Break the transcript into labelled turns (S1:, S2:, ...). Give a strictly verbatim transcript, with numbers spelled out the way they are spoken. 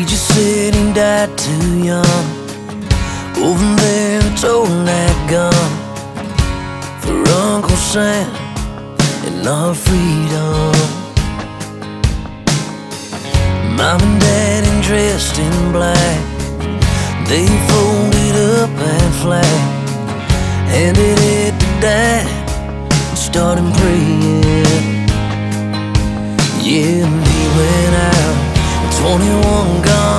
S1: Teacher said he died too young. Over there toting that gun for Uncle Sam and our freedom. Mom and Daddy dressed in black, they folded up that flag, handed it to Dad and started praying. Yeah, and he went out, twenty-one gone.